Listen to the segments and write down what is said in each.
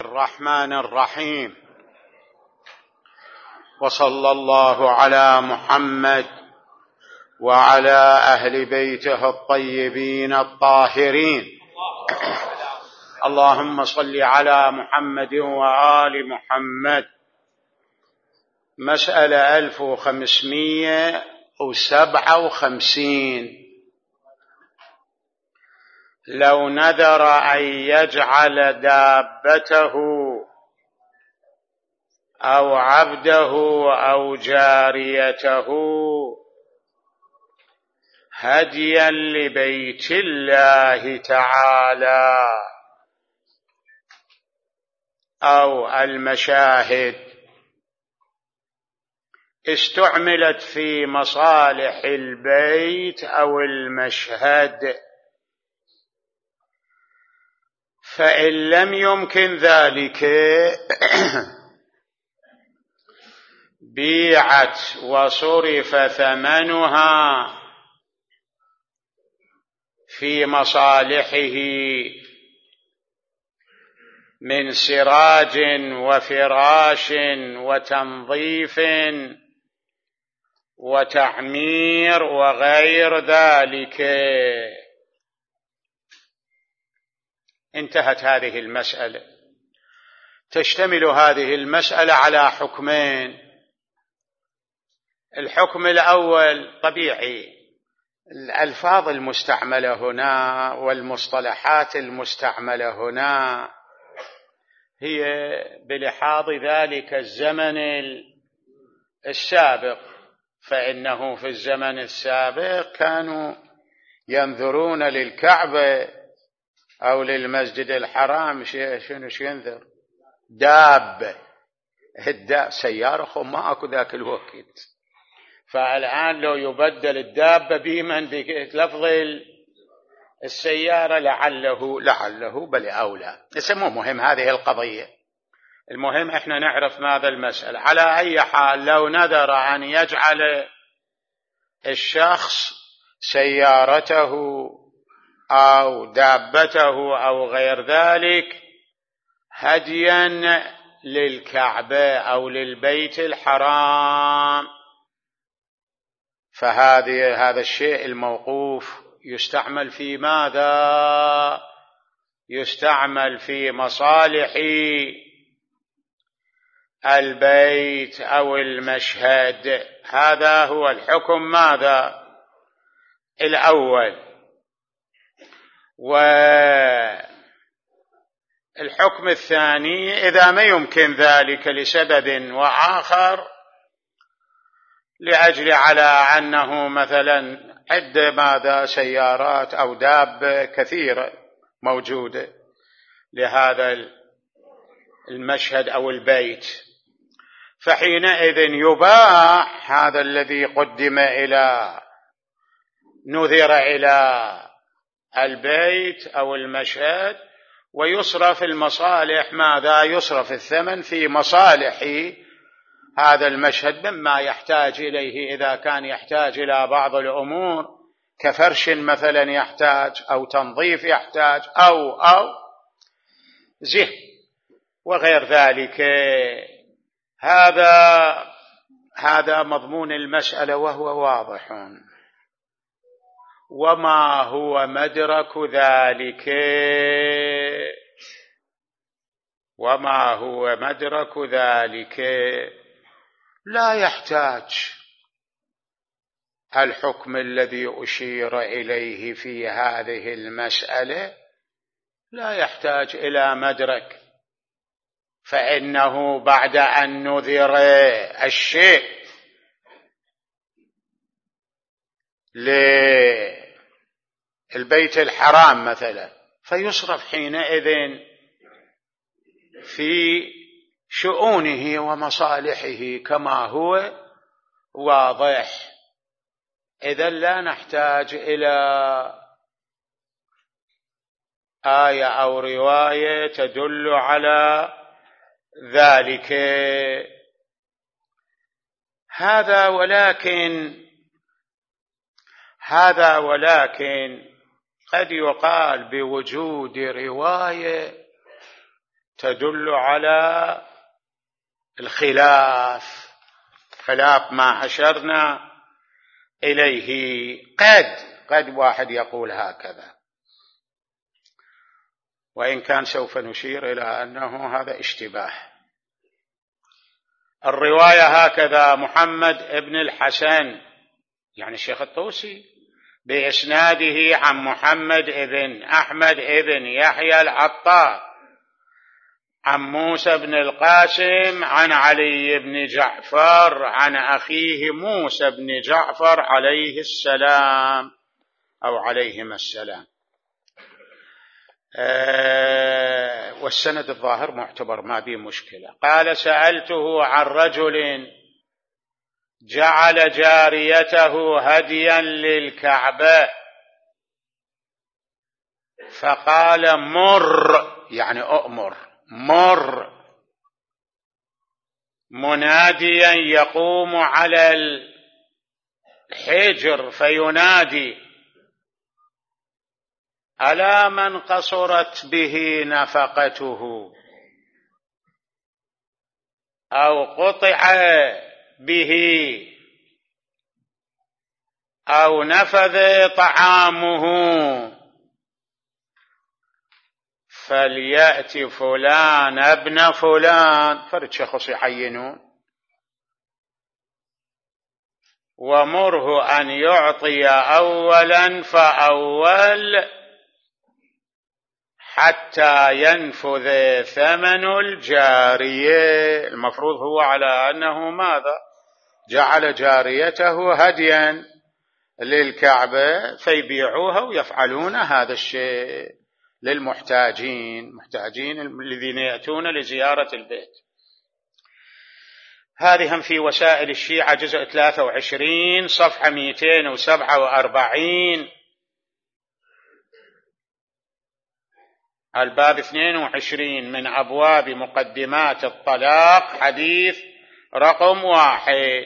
الرحمن الرحيم، وصلى الله على محمد وعلى أهل بيته الطيبين الطاهرين. اللهم صل على محمد وآل محمد. مسألة 1557. لو نذر أن يجعل دابته أو عبده أو جاريته هديا لبيت الله تعالى أو المشاهد، استعملت في مصالح البيت أو المشهد، فإن لم يمكن ذلك بيعت وصرف ثمنها في مصالحه من سراج وفراش وتنظيف وتعمير وغير ذلك. انتهت هذه المسألة. تشتمل هذه المسألة على حكمين. الحكم الأول طبيعي، الألفاظ المستعملة هنا والمصطلحات المستعملة هنا هي بلحاظ ذلك الزمن السابق، فإنه في الزمن السابق كانوا ينذرون للكعبة أو للمسجد الحرام شنو ينذر؟ دابة. سيارة ما أكو ذاك الوقت، فالآن لو يبدل الدابة بمن بلفظ السيارة لعله بل أولى. مو مهم هذه القضية، المهم إحنا نعرف ماذا المسألة. على أي حال، لو نذر أن يجعل الشخص سيارته أو دابته أو غير ذلك هديا للكعبة أو للبيت الحرام، هذا الشيء الموقوف يستعمل في ماذا؟ يستعمل في مصالح البيت أو المشهد. هذا هو الحكم ماذا؟ الأول. والحكم الثاني، إذا ما يمكن ذلك لسبب وآخر، لأجل على أنه مثلا عدة سيارات أو دابة كثيرة موجودة لهذا المشهد أو البيت، فحينئذ يباع هذا الذي قدم نذر إلى البيت أو المشهد، ويصرف المصالح ماذا؟ يصرف الثمن في مصالح هذا المشهد مما يحتاج إليه، إذا كان يحتاج إلى بعض الأمور كفرش مثلا يحتاج، أو تنظيف يحتاج، أو زه وغير ذلك. هذا مضمون المسألة وهو واضح. وما هو مدرك ذلك؟ وما هو مدرك ذلك؟ لا يحتاج الحكم الذي أشير إليه في هذه المسألة، لا يحتاج إلى مدرك، فإنه بعد أن نذر الشيء للبيت الحرام مثلا، فيصرف حينئذ في شؤونه ومصالحه كما هو واضح. إذن لا نحتاج إلى آية أو رواية تدل على ذلك. هذا ولكن قد يقال بوجود رواية تدل على الخلاف، خلاف ما أشرنا إليه. قد واحد يقول هكذا، وإن كان سوف نشير إلى أنه هذا اشتباه. الرواية هكذا: محمد ابن الحسن، يعني الشيخ الطوسي، بإسناده عن محمد ابن أحمد ابن يحيى العطار عن موسى بن القاسم عن علي بن جعفر عن أخيه موسى بن جعفر عليه السلام أو عليهما السلام. والسند الظاهر معتبر، ما به مشكلة. قال: سألته عن رجل جعل جاريته هديا للكعبة فقال: مر، يعني أؤمر، مر مناديا يقوم على الحجر فينادي: ألا من قصرت به نفقته أو قطع به أو نفذ طعامه فليأت فلان ابن فلان، فرد شخص يعينون، ومره أن يعطي أولا فأول حتى ينفذ ثمن الجارية. المفروض هو على أنه ماذا؟ جعل جاريته هديا للكعبة فيبيعوها ويفعلون هذا الشيء للمحتاجين، محتاجين الذين يأتون لزيارة البيت. هذه هم في وسائل الشيعة جزء 23 صفحة 247 الباب 22 من أبواب مقدمات الطلاق، حديث رقم 1.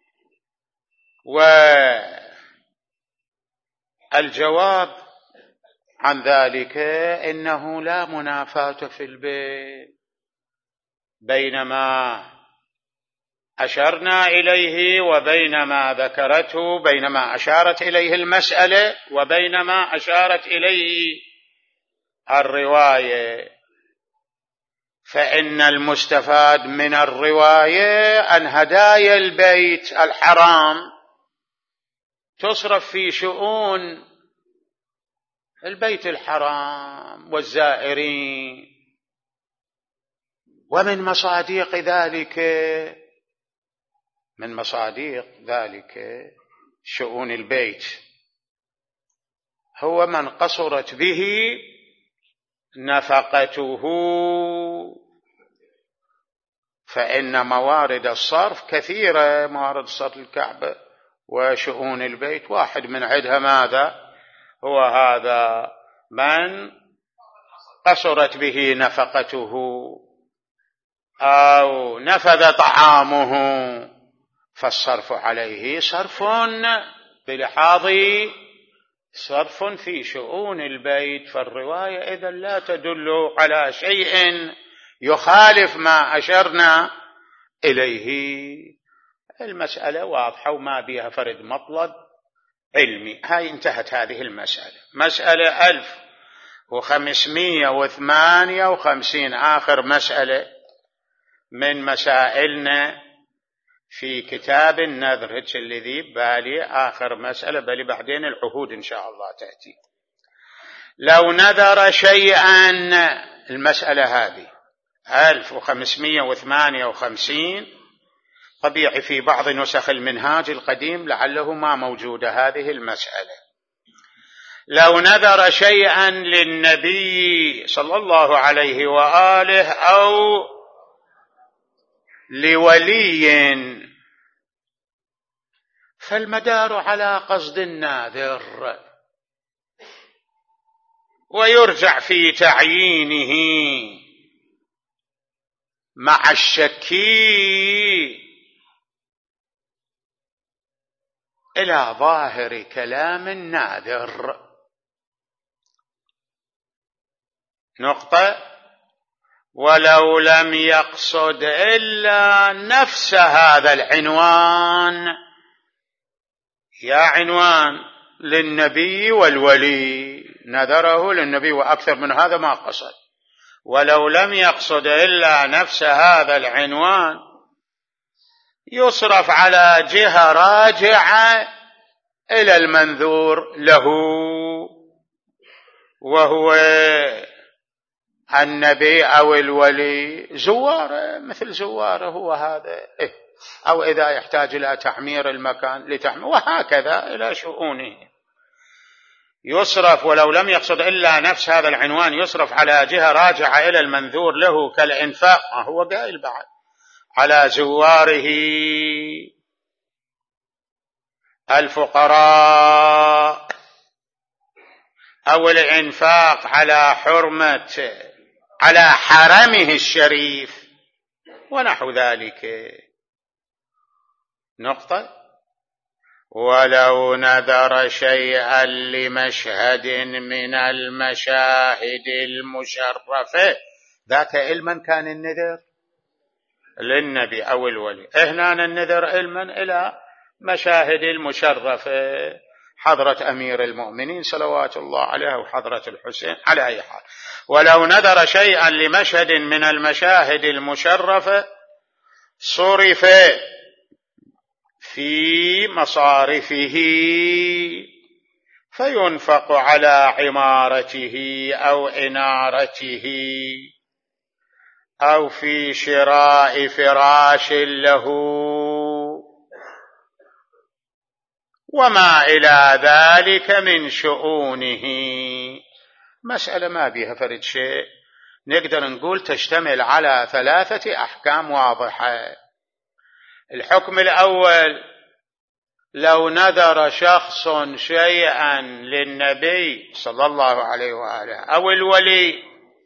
والجواب عن ذلك إنه لا منافاة في البيت بين ما أشرنا إليه وبين ما ذكرته، بين ما أشارت إليه المسألة وبين ما أشارت إليه الرواية. فإن المستفاد من الرواية أن هدايا البيت الحرام تصرف في شؤون البيت الحرام والزائرين، ومن مصاديق ذلك شؤون البيت هو من قصرت به نفقته، فإن موارد الصرف كثيرة، موارد صرف الكعبة وشؤون البيت، واحد من عدها ماذا؟ هو هذا من قصرت به نفقته أو نفذ طعامه، فالصرف عليه صرف بلحاظ صرف في شؤون البيت. فالرواية إذن لا تدل على شيء يخالف ما أشرنا إليه. المسألة واضحة وما بها فرد مطلب علمي. هاي انتهت هذه المسألة. مسألة 1558 آخر مسألة من مسائلنا في كتاب النذر، هيك الذي بالي آخر مسألة، بل بعدين العهود إن شاء الله تأتي. لو نذر شيئا، المسألة هذه 1558 طبيعي في بعض نسخ المنهاج القديم لعله ما موجودة هذه المسألة. لو نذر شيئا للنبي صلى الله عليه وآله أو لولي فالمدار على قصد الناذر، ويرجع في تعيينه مع الشك إلى ظاهر كلام الناذر. نقطة. ولو لم يقصد إلا نفس هذا العنوان، يا عنوان للنبي والولي، نذره للنبي وأكثر من هذا ما قصد، ولو لم يقصد إلا نفس هذا العنوان يصرف على جهة راجعة إلى المنذور له، وهو النبي أو الولي، زواره مثل زواره هو هذا، أو إذا يحتاج إلى تعمير المكان لتعمير، وهكذا إلى شؤونه. يصرف ولو لم يقصد إلا نفس هذا العنوان يصرف على جهة راجعة إلى المنذور له كالإنفاق، ما هو قائل بعد، على زواره الفقراء، أو الإنفاق على حرمه الشريف ونحو ذلك. نقطة. ولو نذر شيئا لمشهد من المشاهد المشرفة، ذاك علما كان النذر للنبي أو الولي، هنا النذر علما إلى مشاهد المشرفة، حضرة أمير المؤمنين صلوات الله عليه وحضرة الحسين، على أي حال. ولو نذر شيئا لمشهد من المشاهد المشرفة صرف في مصارفه فينفق على عمارته أو إنارته أو في شراء فراش له وما إلى ذلك من شؤونه. مسألة ما بيها فرد شيء، نقدر نقول تشتمل على 3 أحكام واضحة. الحكم الأول: لو نذر شخص شيئا للنبي صلى الله عليه وآله أو الولي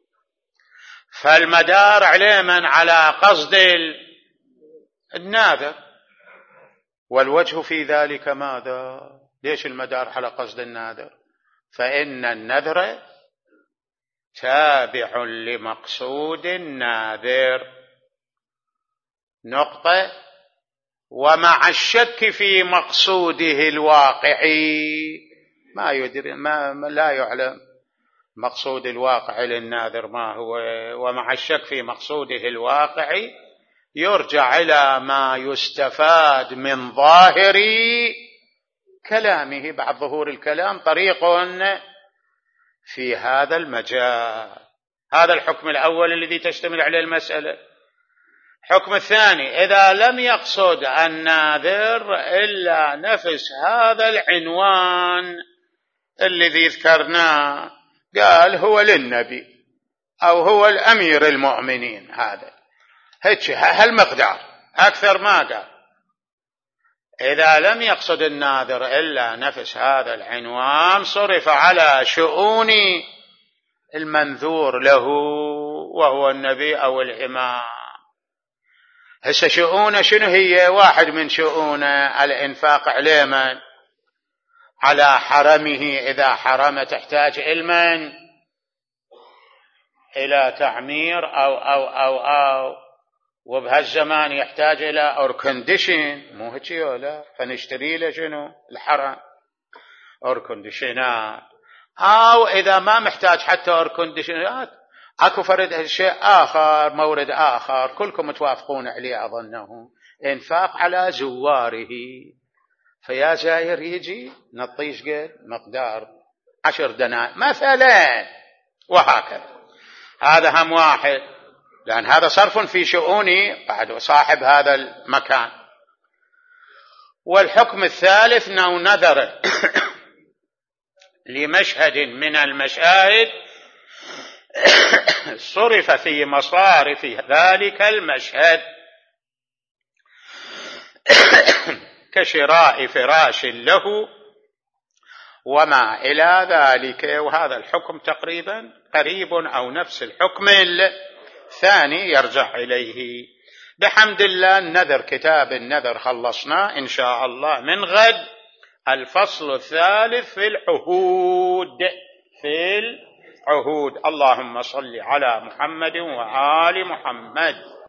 فالمدار علما على قصد الناذر، والوجه في ذلك ماذا؟ ليش المدار على قصد الناذر؟ فإن النذر تابع لمقصود الناذر. نقطة. ومع الشك في مقصوده الواقعي، ما يدري، لا يعلم مقصود الواقع للناذر ما هو، ومع الشك في مقصوده الواقعي يرجع إلى ما يستفاد من ظاهر كلامه. بعد ظهور الكلام طريق في هذا المجال. هذا الحكم الأول الذي تشتمل عليه المسألة. الحكم الثاني: إذا لم يقصد الناذر إلا نفس هذا العنوان الذي ذكرناه، قال هو للنبي أو هو الأمير المؤمنين، هذا هيك هالمقدار، أكثر ما قال. إذا لم يقصد الناذر إلا نفس هذا العنوان صرف على شؤون المنذور له وهو النبي أو الإمام. هسه شؤونه شنو هي؟ واحد من شؤونه الإنفاق علما على حرمه، إذا حرم تحتاج علما إلى تعمير أو وبهالزمان يحتاج إلى أوركنديشن، مو هيك ولا؟ فنشتري له شنو؟ الحرم أوركنديشنات. أو إذا ما محتاج حتى أوركنديشنات أكو فرد شيء آخر، مورد آخر كلكم متوافقون عليه أظنه، إنفاق على زواره، فيا زائر يجي نطيش قد مقدار 10 دنانير مثلا، وهكذا. هذا هم واحد، لأن هذا صرف في شؤوني بعد صاحب هذا المكان. والحكم الثالث: أنه نذر لمشهد من المشاهد صرف في مصارف ذلك المشهد كشراء فراش له وما إلى ذلك. وهذا الحكم تقريبا قريب أو نفس الحكم الثاني يرجع إليه. بحمد الله النذر، كتاب النذر خلصنا إن شاء الله. من غد الفصل الثالث في العهود، في عهود. اللهم صل على محمد وآل محمد.